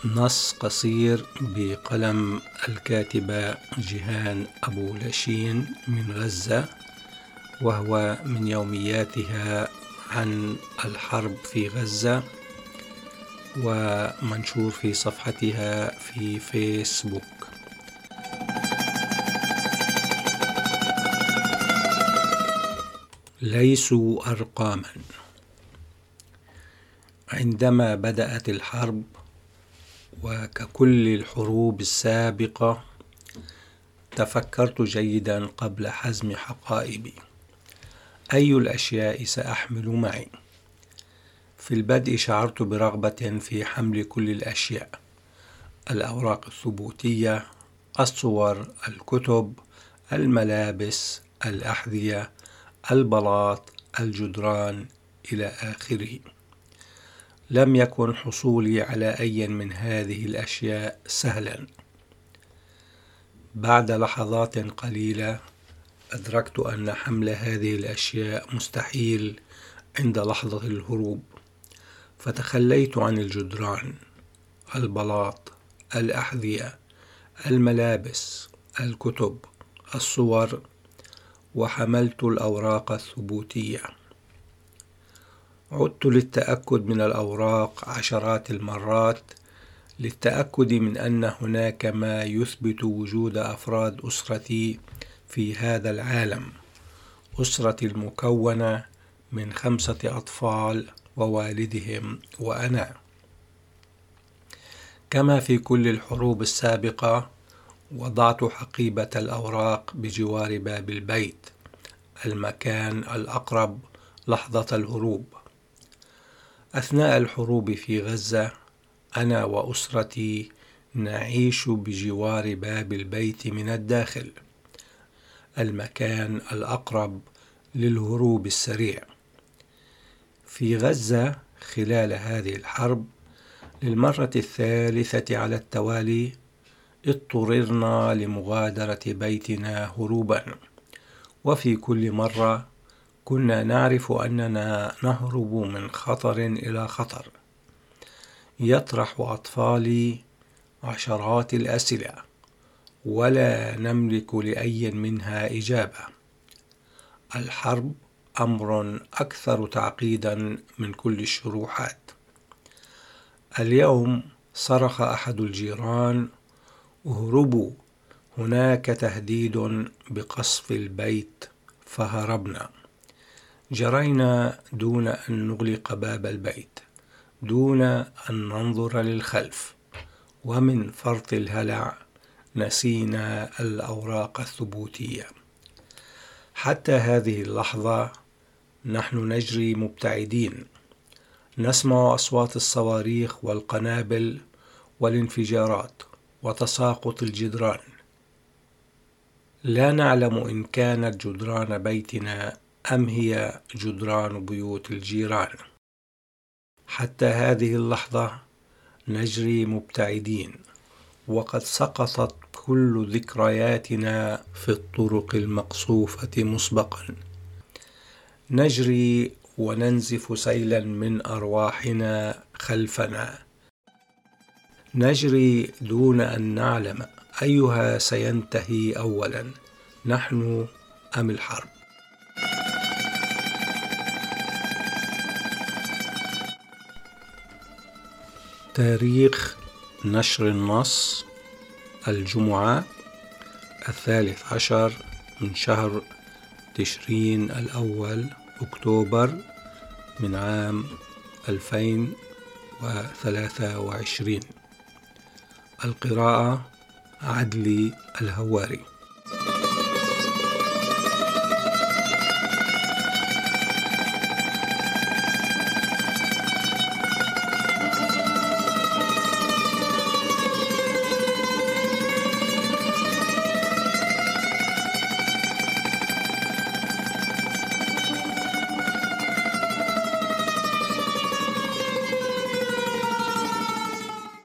نص قصير بقلم الكاتبة جيهان أبو لاشين من غزة، وهو من يومياتها عن الحرب في غزة، ومنشور في صفحتها في فيسبوك. ليسوا أرقاما. عندما بدأت الحرب، وككل الحروب السابقة، تفكرت جيدا قبل حزم حقائبي. أي الأشياء سأحمل معي؟ في البدء شعرت برغبة في حمل كل الأشياء: الأوراق الثبوتية، الصور، الكتب، الملابس، الأحذية، البلاط، الجدران، إلى آخره. لم يكن حصولي على أي من هذه الأشياء سهلا. بعد لحظات قليلة أدركت أن حمل هذه الأشياء مستحيل عند لحظة الهروب، فتخليت عن الجدران، البلاط، الأحذية، الملابس، الكتب، الصور، وحملت الأوراق الثبوتية. عدت للتأكد من الأوراق عشرات المرات، للتأكد من أن هناك ما يثبت وجود أفراد أسرتي في هذا العالم، أسرتي المكونة من 5 أطفال ووالدهم وأنا. كما في كل الحروب السابقة، وضعت حقيبة الأوراق بجوار باب البيت، المكان الأقرب لحظة الهروب. أثناء الحروب في غزة، أنا وأسرتي نعيش بجوار باب البيت من الداخل، المكان الأقرب للهروب السريع. في غزة خلال هذه الحرب، للمرة 3 على التوالي اضطررنا لمغادرة بيتنا هروبا، وفي كل مرة كنا نعرف أننا نهرب من خطر إلى خطر. يطرح أطفالي عشرات الأسئلة، ولا نملك لأي منها إجابة. الحرب أمر أكثر تعقيدا من كل الشروحات. اليوم صرخ أحد الجيران: اهربوا، هناك تهديد بقصف البيت، فهربنا. جرينا دون أن نغلق باب البيت، دون أن ننظر للخلف، ومن فرط الهلع نسينا الأوراق الثبوتية. حتى هذه اللحظة نحن نجري مبتعدين، نسمع أصوات الصواريخ والقنابل والانفجارات وتساقط الجدران. لا نعلم إن كانت جدران بيتنا أم هي جدران بيوت الجيران. حتى هذه اللحظة نجري مبتعدين، وقد سقطت كل ذكرياتنا في الطرق المقصوفة مسبقا. نجري وننزف سيلا من أرواحنا خلفنا. نجري دون أن نعلم أيها سينتهي أولا، نحن أم الحرب. تاريخ نشر النص: الجمعة 13 من شهر تشرين الأول، أكتوبر، من عام 2023. القراءة: عدلي الهواري.